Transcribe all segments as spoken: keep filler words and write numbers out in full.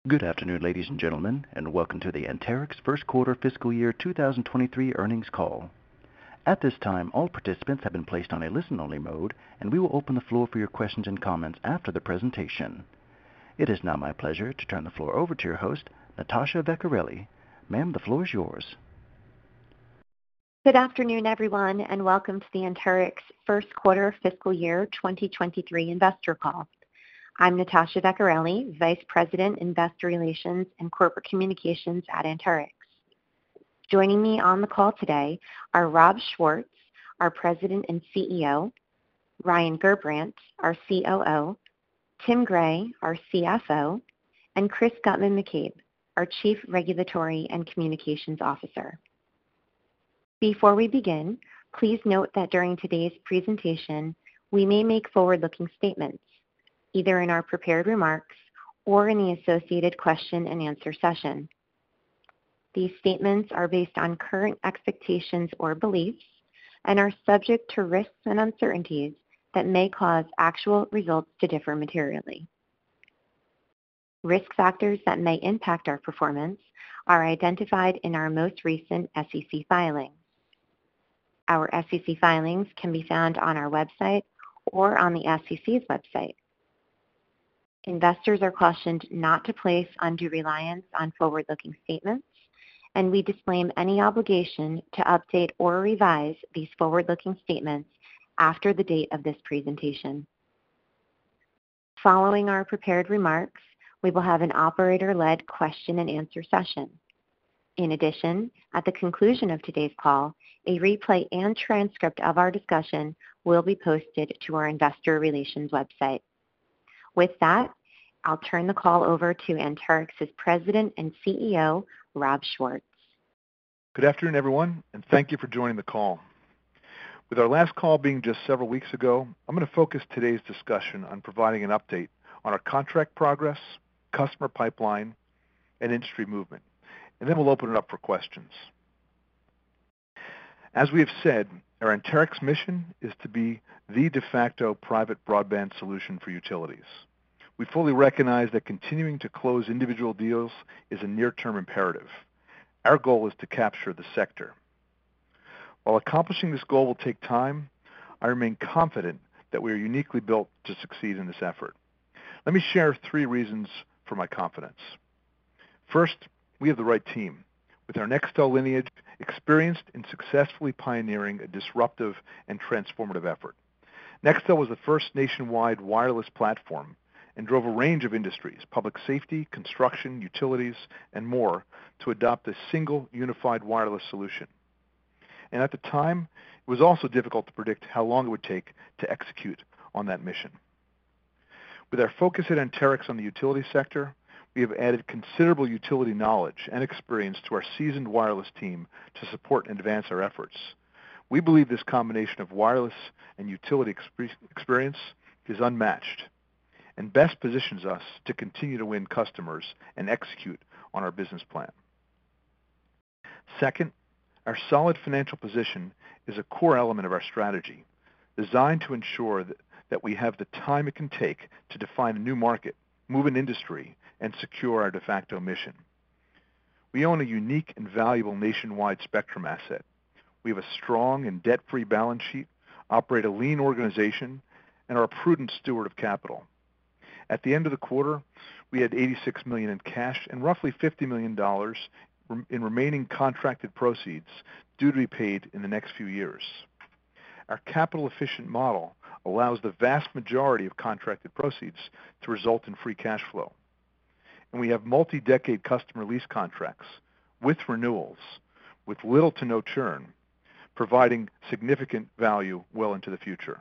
Good afternoon, ladies and gentlemen, and welcome to the Anterix First Quarter Fiscal Year two thousand twenty-three Earnings Call. At this time, all participants have been placed on a listen-only mode, and we will open the floor for your questions and comments after the presentation. It is now my pleasure to turn the floor over to your host, Natasha Vecchiarelli. Ma'am, the floor is yours. Good afternoon, everyone, and welcome to the Anterix First Quarter Fiscal Year twenty twenty-three Investor Call. I'm Natasha Vecchiarelli, Vice President, Investor Relations and Corporate Communications at Anterix. Joining me on the call today are Rob Schwartz, our President and C E O, Ryan Gerbrandt, our C O O, Tim Gray, our C F O, and Chris Guttman-McCabe, our Chief Regulatory and Communications Officer. Before we begin, please note that during today's presentation, we may make forward-looking statements, either in our prepared remarks or in the associated question and answer session. These statements are based on current expectations or beliefs and are subject to risks and uncertainties that may cause actual results to differ materially. Risk factors that may impact our performance are identified in our most recent S E C filings. Our S E C filings can be found on our website or on the S E C's website. Investors are cautioned not to place undue reliance on forward-looking statements, and we disclaim any obligation to update or revise these forward-looking statements after the date of this presentation. Following our prepared remarks, we will have an operator-led question and answer session. In addition, at the conclusion of today's call, a replay and transcript of our discussion will be posted to our investor relations website. With that, I'll turn the call over to Anterix's President and C E O, Rob Schwartz. Good afternoon, everyone, and thank you for joining the call. With our last call being just several weeks ago, I'm going to focus today's discussion on providing an update on our contract progress, customer pipeline, and industry movement, and then we'll open it up for questions. As we have said, our Anterix mission is to be the de facto private broadband solution for utilities. We fully recognize that continuing to close individual deals is a near-term imperative. Our goal is to capture the sector. While accomplishing this goal will take time, I remain confident that we are uniquely built to succeed in this effort. Let me share three reasons for my confidence. First, we have the right team. With our Nextel lineage, experienced in successfully pioneering a disruptive and transformative effort. Nextel was the first nationwide wireless platform and drove a range of industries, public safety, construction, utilities, and more, to adopt a single unified wireless solution. And at the time, it was also difficult to predict how long it would take to execute on that mission. With our focus at Anterix on the utility sector, we have added considerable utility knowledge and experience to our seasoned wireless team to support and advance our efforts. We believe this combination of wireless and utility exp- experience is unmatched and best positions us to continue to win customers and execute on our business plan. Second, our solid financial position is a core element of our strategy, designed to ensure that, that we have the time it can take to define a new market, move an industry, and secure our de facto mission. We own a unique and valuable nationwide spectrum asset. We have a strong and debt-free balance sheet, operate a lean organization, and are a prudent steward of capital. At the end of the quarter, we had eighty-six million dollars in cash and roughly fifty million dollars in remaining contracted proceeds due to be paid in the next few years. Our capital-efficient model allows the vast majority of contracted proceeds to result in free cash flow. And we have multi-decade customer lease contracts with renewals, with little to no churn, providing significant value well into the future.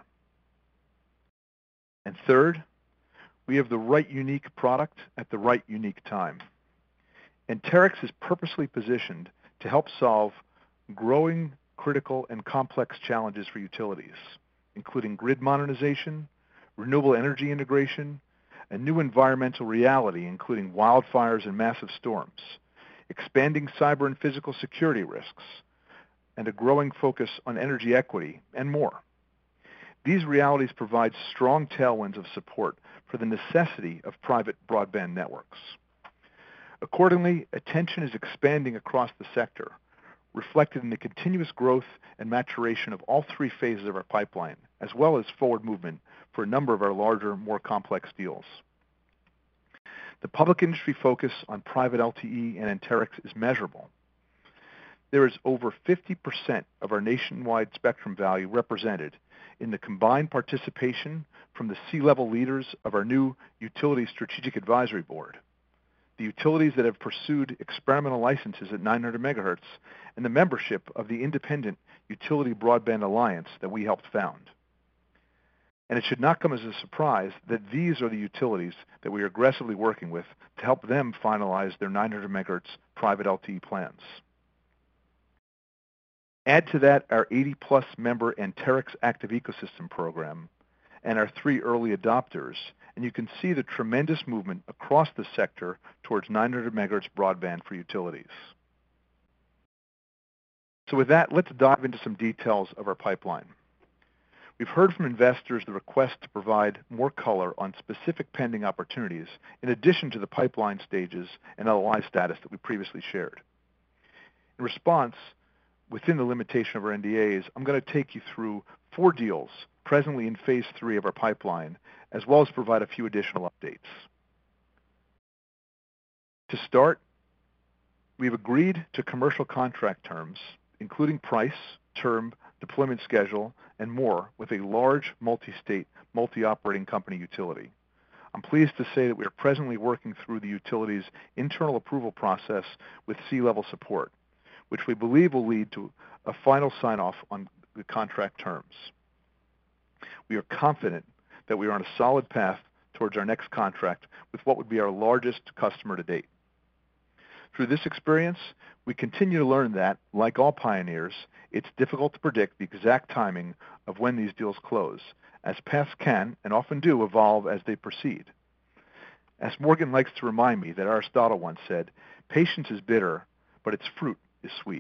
And third, we have the right unique product at the right unique time. Anterix is purposely positioned to help solve growing, critical, and complex challenges for utilities, including grid modernization, renewable energy integration, a new environmental reality, including wildfires and massive storms, expanding cyber and physical security risks, and a growing focus on energy equity, and more. These realities provide strong tailwinds of support for the necessity of private broadband networks. Accordingly, attention is expanding across the sector, reflected in the continuous growth and maturation of all three phases of our pipeline, as well as forward movement for a number of our larger, more complex deals. The public industry focus on private L T E and Anterix is measurable. There is over fifty percent of our nationwide spectrum value represented in the combined participation from the C-level leaders of our new Utility Strategic Advisory Board, the utilities that have pursued experimental licenses at nine hundred megahertz, and the membership of the Independent Utility Broadband Alliance that we helped found. And it should not come as a surprise that these are the utilities that we are aggressively working with to help them finalize their nine hundred megahertz private L T E plans. Add to that our eighty plus member Anterix Active Ecosystem program and our three early adopters, and you can see the tremendous movement across the sector towards nine hundred megahertz broadband for utilities. So with that, let's dive into some details of our pipeline. We've heard from investors the request to provide more color on specific pending opportunities in addition to the pipeline stages and L O I status that we previously shared. In response, within the limitation of our N D As, I'm going to take you through four deals presently in phase three of our pipeline, as well as provide a few additional updates. To start, we've agreed to commercial contract terms, including price, term, deployment schedule, and more with a large multi-state, multi-operating company utility. I'm pleased to say that we are presently working through the utility's internal approval process with C-level support, which we believe will lead to a final sign-off on the contract terms. We are confident that we are on a solid path towards our next contract with what would be our largest customer to date. Through this experience, we continue to learn that, like all pioneers, it's difficult to predict the exact timing of when these deals close, as paths can, and often do, evolve as they proceed. As Morgan likes to remind me that Aristotle once said, patience is bitter, but its fruit is sweet.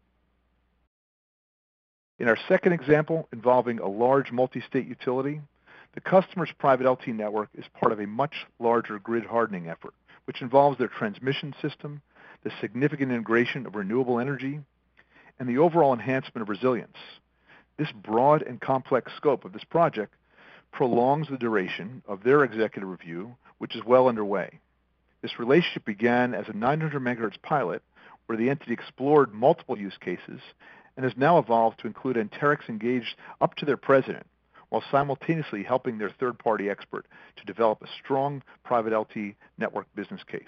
In our second example, involving a large multi-state utility, the customer's private L T E network is part of a much larger grid hardening effort, which involves their transmission system, the significant integration of renewable energy, and the overall enhancement of resilience. This broad and complex scope of this project prolongs the duration of their executive review, which is well underway. This relationship began as a nine hundred megahertz pilot, where the entity explored multiple use cases, and has now evolved to include Anterix engaged up to their president, while simultaneously helping their third-party expert to develop a strong private L T E network business case.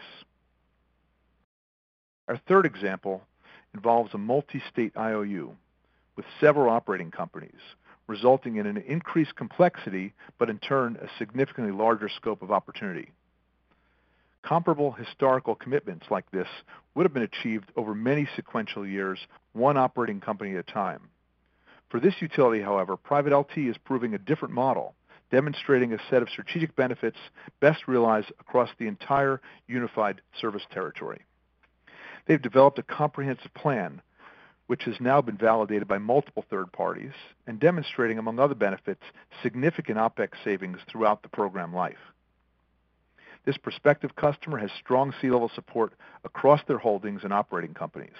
Our third example involves a multi-state I O U with several operating companies, resulting in an increased complexity, but in turn a significantly larger scope of opportunity. Comparable historical commitments like this would have been achieved over many sequential years, one operating company at a time. For this utility, however, private L T E is proving a different model, demonstrating a set of strategic benefits best realized across the entire unified service territory. They've developed a comprehensive plan, which has now been validated by multiple third parties, and demonstrating, among other benefits, significant OpEx savings throughout the program life. This prospective customer has strong C-level support across their holdings and operating companies.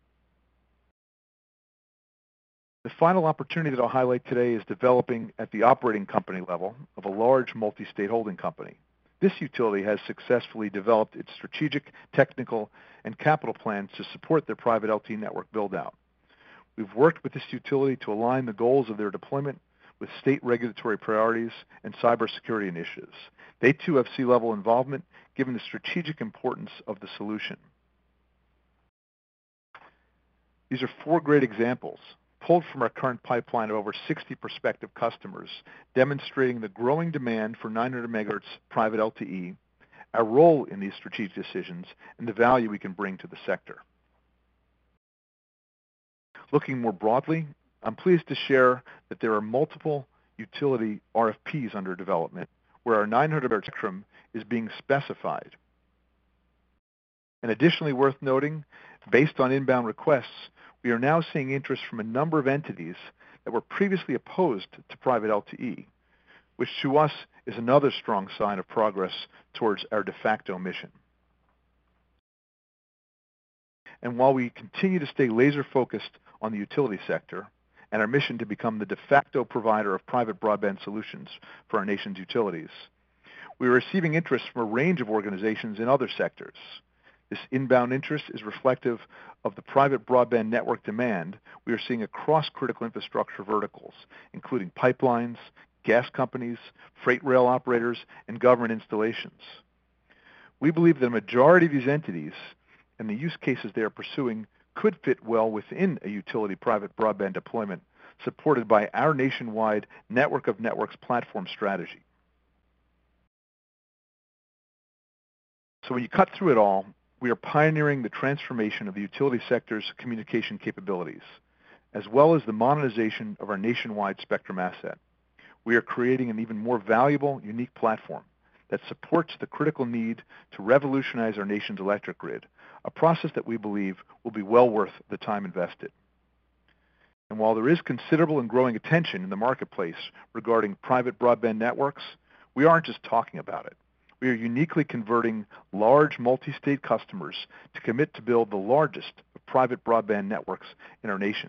The final opportunity that I'll highlight today is developing at the operating company level of a large multi-state holding company. This utility has successfully developed its strategic, technical, and capital plans to support their private L T E network build-out. We've worked with this utility to align the goals of their deployment with state regulatory priorities and cybersecurity initiatives. They too have C-level involvement, given the strategic importance of the solution. These are four great examples, pulled from our current pipeline of over sixty prospective customers, demonstrating the growing demand for nine hundred megahertz private L T E, our role in these strategic decisions, and the value we can bring to the sector. Looking more broadly, I'm pleased to share that there are multiple utility R F Ps under development where our nine hundred megahertz spectrum is being specified. And additionally worth noting, based on inbound requests, we are now seeing interest from a number of entities that were previously opposed to private L T E, which to us is another strong sign of progress towards our de facto mission. And while we continue to stay laser-focused on the utility sector and our mission to become the de facto provider of private broadband solutions for our nation's utilities, we are receiving interest from a range of organizations in other sectors. This inbound interest is reflective of the private broadband network demand we are seeing across critical infrastructure verticals, including pipelines, gas companies, freight rail operators, and government installations. We believe that a majority of these entities and the use cases they are pursuing could fit well within a utility private broadband deployment supported by our nationwide network of networks platform strategy. So when you cut through it all, we are pioneering the transformation of the utility sector's communication capabilities, as well as the monetization of our nationwide spectrum asset. We are creating an even more valuable, unique platform that supports the critical need to revolutionize our nation's electric grid, a process that we believe will be well worth the time invested. And while there is considerable and growing attention in the marketplace regarding private broadband networks, we aren't just talking about it. We are uniquely converting large multi-state customers to commit to build the largest of private broadband networks in our nation.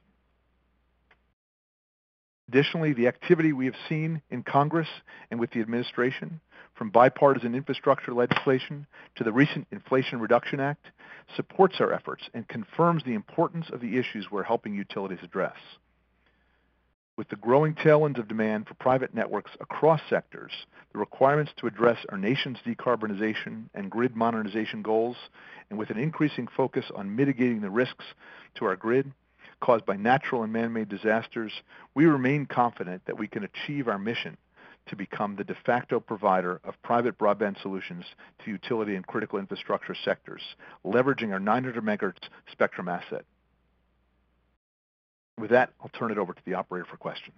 Additionally, the activity we have seen in Congress and with the administration, from bipartisan infrastructure legislation to the recent Inflation Reduction Act, supports our efforts and confirms the importance of the issues we're helping utilities address. With the growing tailwinds of demand for private networks across sectors, the requirements to address our nation's decarbonization and grid modernization goals, and with an increasing focus on mitigating the risks to our grid caused by natural and man-made disasters, we remain confident that we can achieve our mission to become the de facto provider of private broadband solutions to utility and critical infrastructure sectors, leveraging our nine hundred megahertz spectrum asset. With that, I'll turn it over to the operator for questions.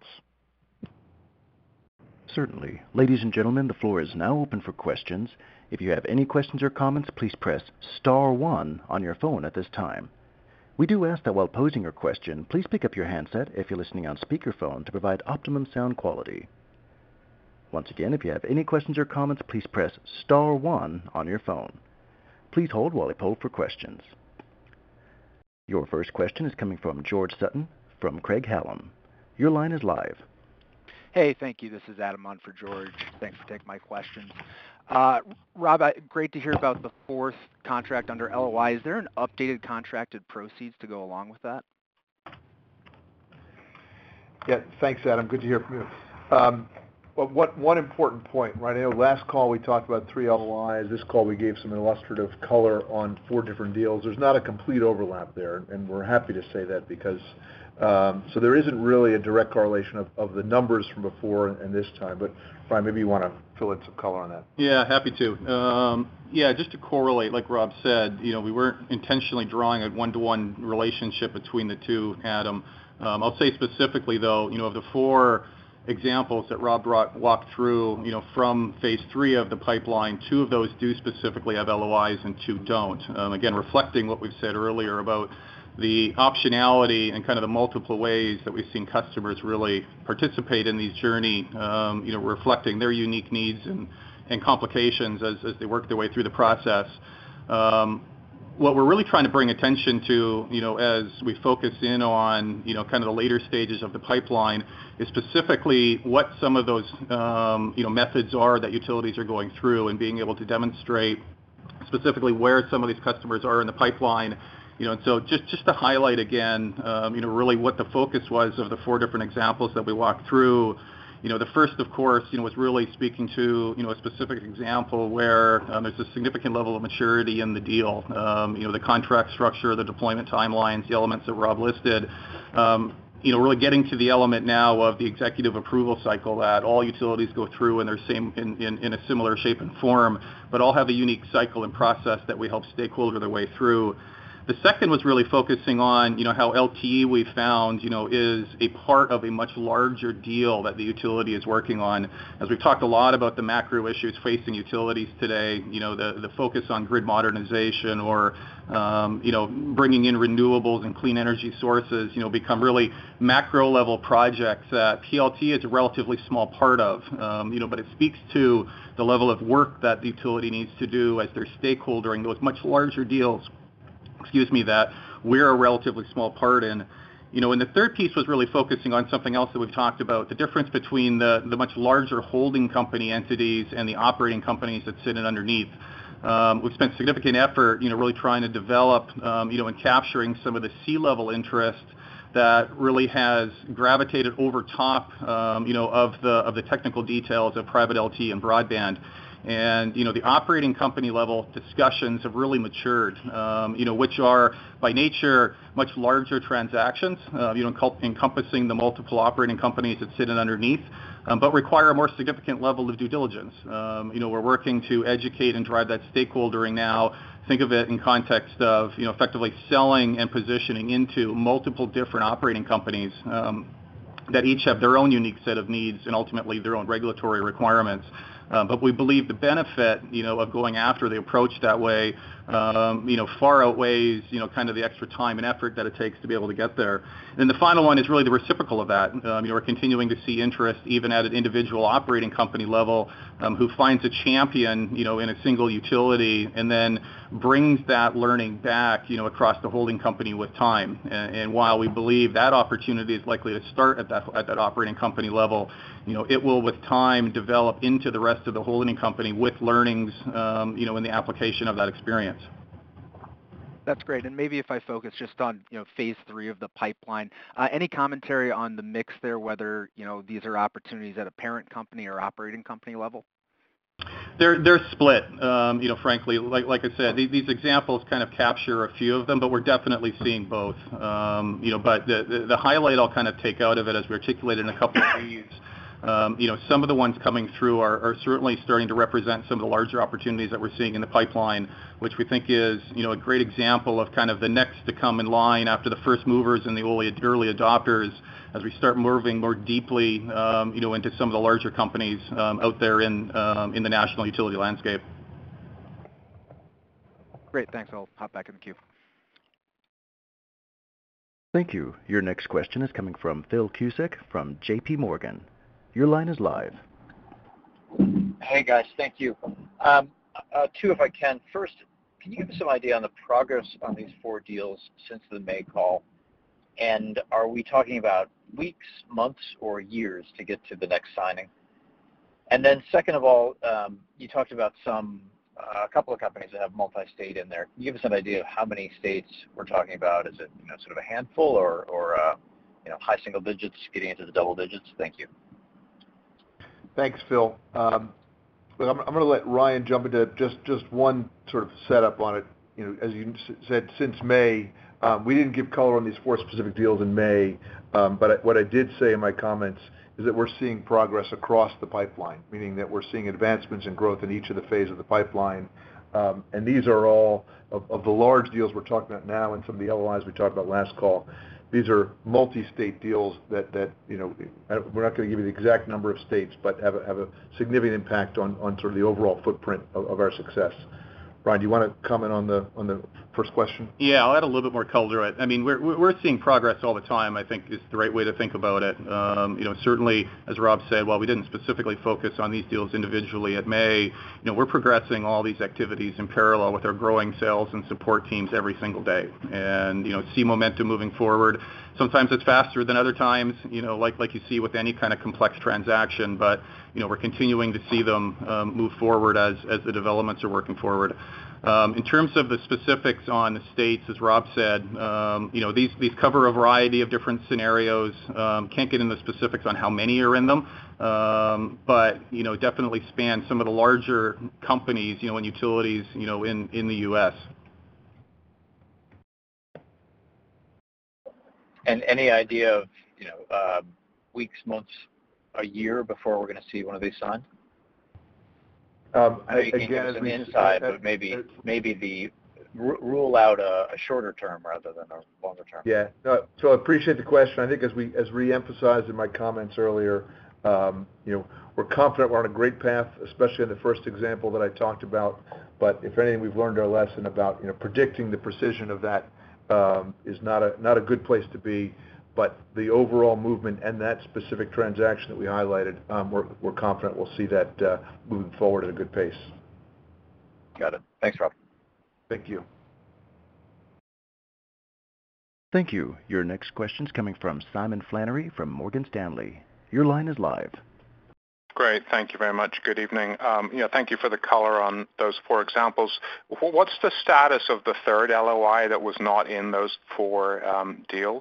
Certainly. Ladies and gentlemen, the floor is now open for questions. If you have any questions or comments, please press star one on your phone at this time. We do ask that while posing your question, please pick up your handset if you're listening on speakerphone to provide optimum sound quality. Once again, if you have any questions or comments, please press star one on your phone. Please hold while I poll for questions. Your first question is coming from George Sutton from Craig-Hallum. Your line is live. Hey, thank you. This is Adam on for George. Thanks for taking my questions. Uh, Rob, I, great to hear about the fourth contract under L O I. Is there an updated contracted proceeds to go along with that? Yeah, thanks, Adam. Good to hear from you. Um, well, what, one important point, right? I know last call we talked about three L O Is. This call we gave some illustrative color on four different deals. There's not a complete overlap there, and we're happy to say that because um, so there isn't really a direct correlation of, of the numbers from before and, and this time. But Brian, maybe you want to fill in some color on that. Yeah, happy to. Um, yeah, just to correlate, like Rob said, you know, we weren't intentionally drawing a one-to-one relationship between the two, Adam. Um, I'll say specifically, though, you know, of the four examples that Rob brought, walked through, you know, from phase three of the pipeline, two of those do specifically have L O Is and two don't. Um, again, reflecting what we've said earlier about the optionality and kind of the multiple ways that we've seen customers really participate in these journey, um, you know, reflecting their unique needs and, and complications as, as they work their way through the process. Um, what we're really trying to bring attention to, you know, as we focus in on, you know, kind of the later stages of the pipeline is specifically what some of those, um, you know, methods are that utilities are going through and being able to demonstrate specifically where some of these customers are in the pipeline. You know, and so just, just to highlight again, um, you know, really what the focus was of the four different examples that we walked through. You know, the first, of course, you know, was really speaking to, you know, a specific example where um, there's a significant level of maturity in the deal. Um, you know, the contract structure, the deployment timelines, the elements that Rob listed. Um, you know, really getting to the element now of the executive approval cycle that all utilities go through in their same in, in, in a similar shape and form, but all have a unique cycle and process that we help stakeholder their way through. The second was really focusing on, you know, how L T E we found, you know, is a part of a much larger deal that the utility is working on. As we've talked a lot about the macro issues facing utilities today, you know, the, the focus on grid modernization or, um, you know, bringing in renewables and clean energy sources, you know, become really macro level projects that P L T is a relatively small part of, um, you know, but it speaks to the level of work that the utility needs to do as their stakeholder in those much larger deals. excuse me, that we're a relatively small part in. You know, and the third piece was really focusing on something else that we've talked about, the difference between the, the much larger holding company entities and the operating companies that sit in underneath. Um, we've spent significant effort, you know, really trying to develop, um, you know, and capturing some of the C-level interest that really has gravitated over top, um, you know, of the of the technical details of private L T E and broadband. And, you know, the operating company level discussions have really matured, um, you know, which are by nature much larger transactions, uh, you know, encom- encompassing the multiple operating companies that sit in underneath, um, but require a more significant level of due diligence. Um, you know, we're working to educate and drive that stakeholdering now. Think of it in context of, you know, effectively selling and positioning into multiple different operating companies um, that each have their own unique set of needs and ultimately their own regulatory requirements. Um, but we believe the benefit, you know, of going after the approach that way, um, you know, far outweighs, you know, kind of the extra time and effort that it takes to be able to get there. And then the final one is really the reciprocal of that. Um, you know, we're continuing to see interest even at an individual operating company level um, who finds a champion, you know, in a single utility and then brings that learning back, you know, across the holding company with time. And, and while we believe that opportunity is likely to start at that at that operating company level, you know, it will with time develop into the rest of the holding company with learnings, um, you know, in the application of that experience. That's great. And maybe if I focus just on, you know, phase three of the pipeline, uh, any commentary on the mix there, whether, you know, these are opportunities at a parent company or operating company level? They're they're split, um, you know, frankly. Like like I said, these, these examples kind of capture a few of them, but we're definitely seeing both. Um, you know, but the, the, the highlight I'll kind of take out of it, as we articulated in a couple of these, um, you know, some of the ones coming through are, are certainly starting to represent some of the larger opportunities that we're seeing in the pipeline, which we think is, you know, a great example of kind of the next to come in line after the first movers and the early, early adopters, as we start moving more deeply, um, you know, into some of the larger companies um, out there in um, in the national utility landscape. Great, thanks. I'll hop back in the queue. Thank you. Your next question is coming from Phil Cusick from J P Morgan. Your line is live. Hey guys, thank you. Um, uh, two, if I can. First, can you give us some idea on the progress on these four deals since the May call? And are we talking about weeks, months, or years to get to the next signing? And then second of all, um, you talked about some, uh, a couple of companies that have multi-state in there. Can you give us an idea of how many states we're talking about? Is it, you know, sort of a handful or, or uh, you know, high single digits getting into the double digits? Thank you. Thanks, Phil. Um, look, I'm, I'm going to let Ryan jump into just, just one sort of setup on it. You know, as you said, since May, um, we didn't give color on these four specific deals in May, um, but I, what I did say in my comments is that we're seeing progress across the pipeline, meaning that we're seeing advancements and growth in each of the phases of the pipeline. Um, and these are all, of, of the large deals we're talking about now and some of the L O Is we talked about last call, these are multi-state deals that, that you know, we're not going to give you the exact number of states, but have a, have a significant impact on, on sort of the overall footprint of, of our success. Ryan, do you want to comment on the on the first question? Yeah, I'll add a little bit more color to it. I mean, we're we're seeing progress all the time, I think is the right way to think about it. Um, you know, certainly, as Rob said, while we didn't specifically focus on these deals individually at May, you know, we're progressing all these activities in parallel with our growing sales and support teams every single day. And, you know, see momentum moving forward. Sometimes it's faster than other times, you know, like like you see with any kind of complex transaction, but, you know, we're continuing to see them um, move forward as, as the developments are working forward. Um, in terms of the specifics on the states, as Rob said, um, you know, these, these cover a variety of different scenarios. Um, can't get into specifics on how many are in them, um, but, you know, definitely span some of the larger companies, you know, and utilities, you know, in, in the U S. And any idea of, you know, uh, weeks, months, a year before we're going to see one of these signed? Um, I know you again, can't give us as an we, inside, uh, but maybe uh, maybe the r- rule out a, a shorter term rather than a longer term. Yeah, no, so I appreciate the question. I think as we as re-emphasized in my comments earlier, um, you know, we're confident we're on a great path, especially in the first example that I talked about. But if anything, we've learned our lesson about, you know, predicting the precision of that um, is not a not a good place to be. But the overall movement and that specific transaction that we highlighted, um, we're we're confident we'll see that uh, moving forward at a good pace. Got it. Thanks, Rob. Thank you. Thank you. Your next question is coming from Simon Flannery from Morgan Stanley. Your line is live. Great. Thank you very much. Good evening. Um, you know, thank you for the color on those four examples. What's the status of the third L O I that was not in those four um, deals?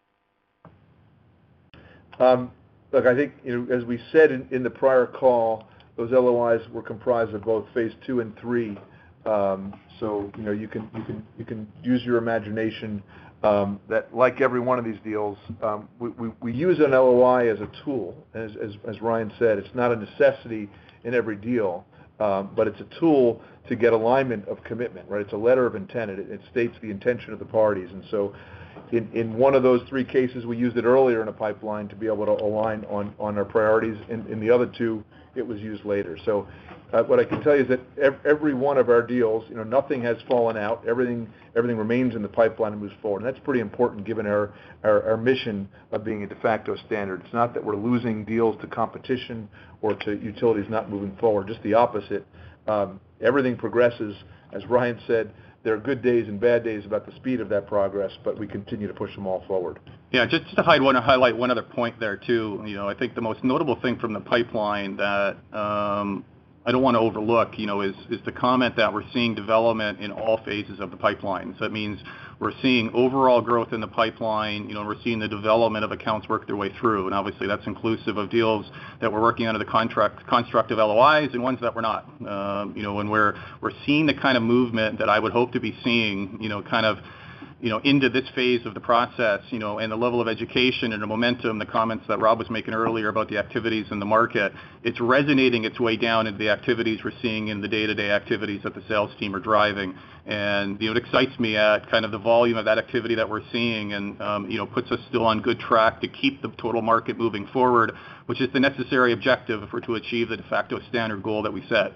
Um, look, I think, you know, as we said in, in the prior call, those L O Is were comprised of both phase two and three. Um, so, you know, you can you can you can use your imagination. Um, that, like every one of these deals, um, we, we, we use an L O I as a tool. As, as, as Ryan said, it's not a necessity in every deal, um, but it's a tool to get alignment of commitment, right? It's a letter of intent. It, it states the intention of the parties. And so in, in one of those three cases, we used it earlier in a pipeline to be able to align on, on our priorities. In, in the other two, it was used later. So uh, what I can tell you is that every one of our deals, you know, nothing has fallen out. Everything everything remains in the pipeline and moves forward. And that's pretty important given our, our, our mission of being a de facto standard. It's not that we're losing deals to competition or to utilities not moving forward, just the opposite. Um, everything progresses. As Ryan said, there are good days and bad days about the speed of that progress, but we continue to push them all forward. Yeah, just to hide one, highlight one other point there too. You know, I think the most notable thing from the pipeline that um, I don't want to overlook, you know, is, is the comment that we're seeing development in all phases of the pipeline. So that means we're seeing overall growth in the pipeline, you know, we're seeing the development of accounts work their way through. And obviously that's inclusive of deals that we're working under the contract, constructive L O Is and ones that we're not. Um, you know, when we're, we're seeing the kind of movement that I would hope to be seeing, you know, kind of, you know, into this phase of the process, you know, and the level of education and the momentum, the comments that Rob was making earlier about the activities in the market, it's resonating its way down into the activities we're seeing in the day-to-day activities that the sales team are driving. And, you know, it excites me at kind of the volume of that activity that we're seeing and, um, you know, puts us still on good track to keep the total market moving forward, which is the necessary objective if we're to achieve the de facto standard goal that we set.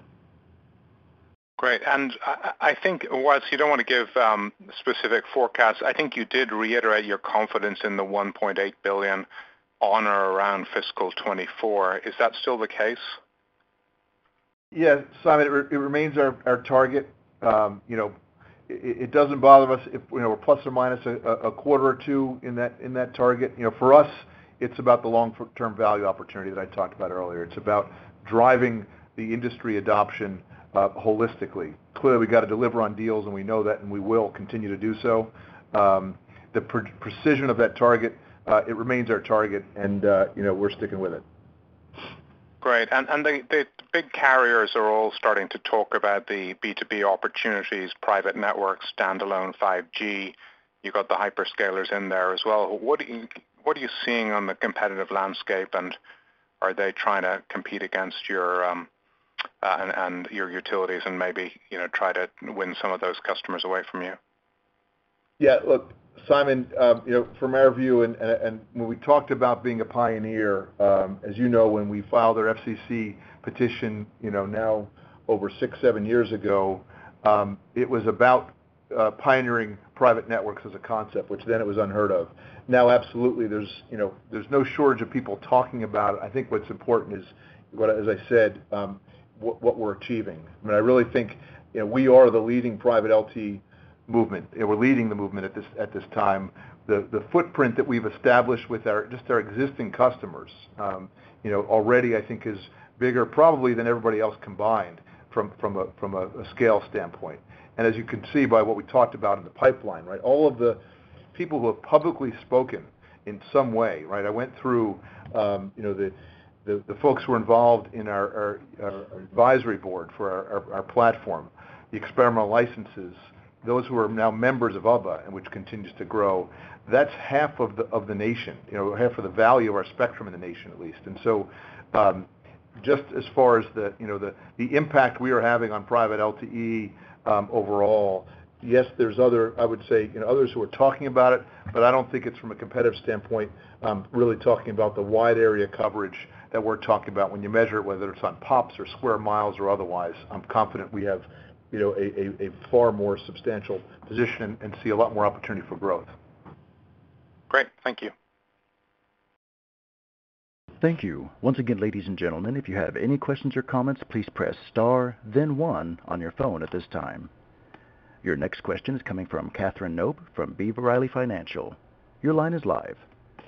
Great. And I, I think, whilst you don't want to give um, specific forecasts, I think you did reiterate your confidence in the one point eight billion dollars on or around fiscal twenty-four. Is that still the case? Yeah, Simon, it, re- it remains our, our target. Um, you know, it, it doesn't bother us if, you know, we're plus or minus a, a quarter or two in that in that target. You know, for us, it's about the long-term value opportunity that I talked about earlier. It's about driving the industry adoption Uh, holistically. Clearly, we got to deliver on deals, and we know that, and we will continue to do so. Um, the pre- precision of that target, uh, it remains our target, and uh, you know we're sticking with it. Great, and and the, the big carriers are all starting to talk about the B two B opportunities, private networks, standalone five G. You got the hyperscalers in there as well. What are you what are you seeing on the competitive landscape, and are they trying to compete against your um, Uh, and, and your utilities and maybe, you know, try to win some of those customers away from you? Yeah, look, Simon, um, you know, from our view, and, and, and when we talked about being a pioneer, um, as you know, when we filed our F C C petition, you know, now over six, seven years ago, um, it was about uh, pioneering private networks as a concept, which then it was unheard of. Now, absolutely, there's, you know, there's no shortage of people talking about it. I think what's important is, what, as I said, um, What, what we're achieving. I mean, I really think, you know, we are the leading private L T movement. You know, we're leading the movement at this at this time. The the footprint that we've established with our just our existing customers, um, you know, already I think is bigger probably than everybody else combined from from a from a, a scale standpoint. And as you can see by what we talked about in the pipeline, right, all of the people who have publicly spoken in some way, right. I went through, um, you know, the The, the folks who are involved in our, our, our advisory board for our, our, our platform, the experimental licenses, those who are now members of U B A, and which continues to grow, that's half of the of the nation, you know, half of the value of our spectrum in the nation at least. And so, um, just as far as the you know the the impact we are having on private L T E um, overall, yes, there's other I would say you know others who are talking about it, but I don't think it's from a competitive standpoint um, really talking about the wide area coverage that we're talking about when you measure it, whether it's on pops or square miles or otherwise. I'm confident we have, you know, a, a, a far more substantial position and, and see a lot more opportunity for growth. Great, thank you. Thank you. Once again, ladies and gentlemen, if you have any questions or comments, please press star, then one on your phone at this time. Your next question is coming from Catherine Nope from B. Riley Financial. Your line is live.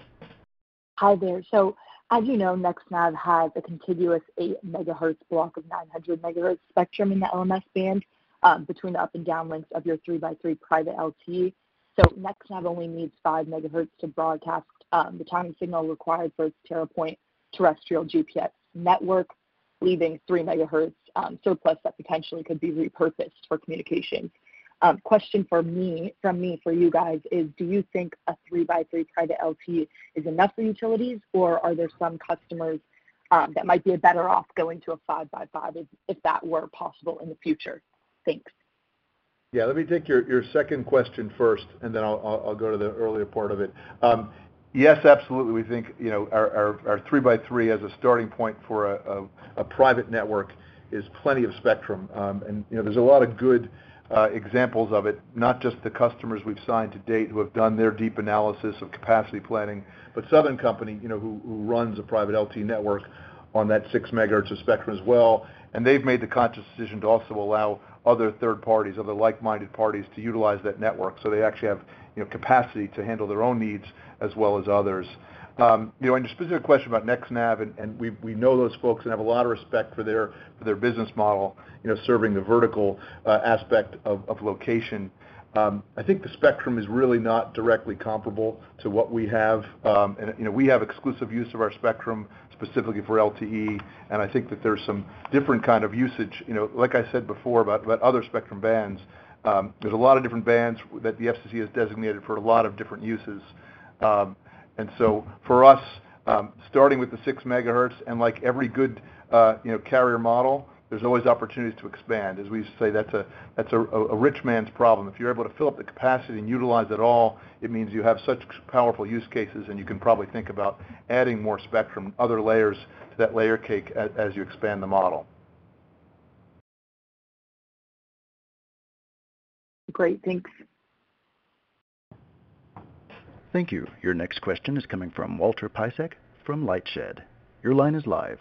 Hi there. So as you know, NextNav has a contiguous eight megahertz block of nine hundred megahertz spectrum in the L M S band um, between the up and down links of your three by three private L T E. So NextNav only needs five megahertz to broadcast um, the timing signal required for its TerraPoint terrestrial G P S network, leaving three megahertz um, surplus that potentially could be repurposed for communications. Um, question for me, from me for you guys is, do you think a three by three private L T E is enough for utilities, or are there some customers um, that might be better off going to a five by five if, if that were possible in the future? Thanks. Yeah, let me take your, your second question first, and then I'll, I'll, I'll go to the earlier part of it. Um, yes, absolutely. We think, you know, our, our, our three by three as a starting point for a, a, a private network is plenty of spectrum. Um, and, you know, there's a lot of good Uh, examples of it, not just the customers we've signed to date who have done their deep analysis of capacity planning, but Southern Company, you know, who, who runs a private L T E network on that six megahertz of spectrum as well, and they've made the conscious decision to also allow other third parties, other like-minded parties to utilize that network, so they actually have, you know, capacity to handle their own needs as well as others. Um, you know, and your specific question about NextNav, and, and we we know those folks and have a lot of respect for their for their business model, you know, serving the vertical uh, aspect of, of location. Um, I think the spectrum is really not directly comparable to what we have, um, and you know, we have exclusive use of our spectrum specifically for L T E, and I think that there's some different kind of usage. You know, like I said before about about other spectrum bands, um, there's a lot of different bands that the F C C has designated for a lot of different uses. Um, And so for us, um, starting with the six megahertz, and like every good, uh, you know, carrier model, there's always opportunities to expand. As we used to say, that's a that's a, a rich man's problem. If you're able to fill up the capacity and utilize it all, it means you have such powerful use cases, and you can probably think about adding more spectrum, other layers to that layer cake as, as you expand the model. Great, thanks. Thank you. Your next question is coming from Walter Piecyk from Lightshed. Your line is live.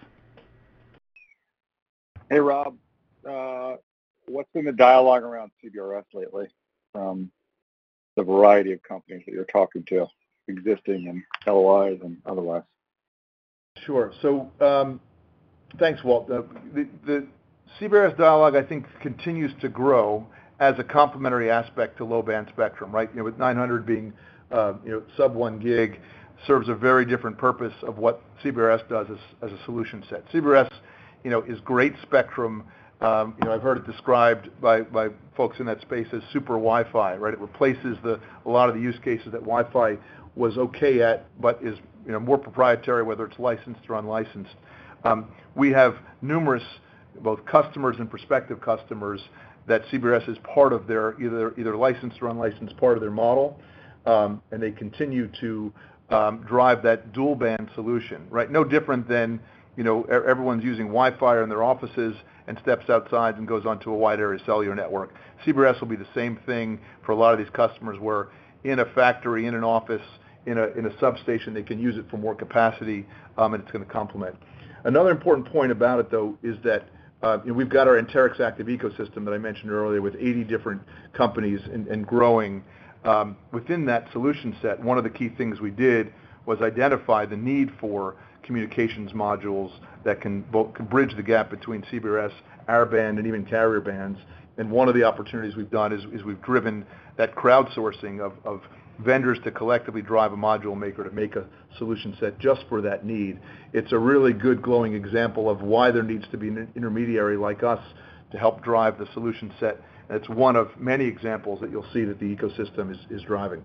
Hey, Rob. Uh, what's been the dialogue around C B R S lately from the variety of companies that you're talking to, existing and L O Is and otherwise? Sure. So um, thanks, Walt. Uh, the, the C B R S dialogue, I think, continues to grow as a complementary aspect to low-band spectrum, right? You know, with nine hundred being Uh, you know, sub one gig, serves a very different purpose of what C B R S does as, as a solution set. C B R S, you know, is great spectrum. Um, you know, I've heard it described by, by folks in that space as super Wi-Fi, right? It replaces the a lot of the use cases that Wi-Fi was okay at, but is, you know, more proprietary, whether it's licensed or unlicensed. Um, we have numerous, both customers and prospective customers, that C B R S is part of their either either licensed or unlicensed part of their model. Um, and they continue to um, drive that dual band solution, right? No different than, you know, everyone's using Wi-Fi in their offices and steps outside and goes onto a wide area cellular network. C B R S will be the same thing for a lot of these customers, where in a factory, in an office, in a in a substation, they can use it for more capacity, um, and it's going to complement. Another important point about it, though, is that uh, you know, we've got our Anterix Active ecosystem that I mentioned earlier with eighty different companies and, and growing. Um, within that solution set, one of the key things we did was identify the need for communications modules that can, both, can bridge the gap between C B R S, our band, and even carrier bands. And one of the opportunities we've done is, is we've driven that crowdsourcing of, of vendors to collectively drive a module maker to make a solution set just for that need. It's a really good glowing example of why there needs to be an intermediary like us to help drive the solution set. It's one of many examples that you'll see that the ecosystem is, is driving.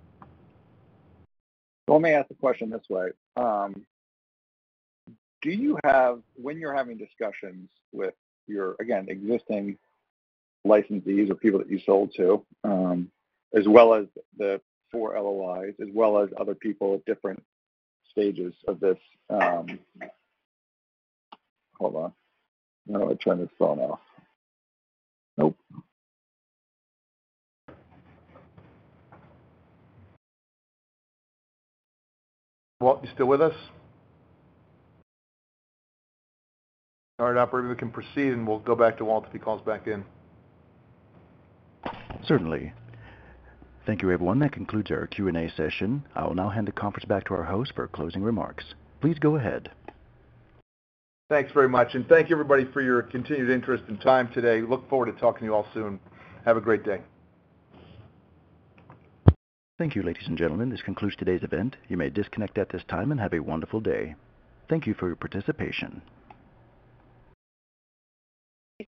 So let me ask the question this way. Um, do you have, when you're having discussions with your, again, existing licensees or people that you sold to, um, as well as the four L O Is, as well as other people at different stages of this, um, hold on, how do I turn this phone off? Nope. Walt, you still with us? All right, operator, we can proceed, and we'll go back to Walt if he calls back in. Certainly. Thank you, everyone. That concludes our Q and A session. I will now hand the conference back to our host for closing remarks. Please go ahead. Thanks very much, and thank you, everybody, for your continued interest and time today. Look forward to talking to you all soon. Have a great day. Thank you, ladies and gentlemen. This concludes today's event. You may disconnect at this time and have a wonderful day. Thank you for your participation.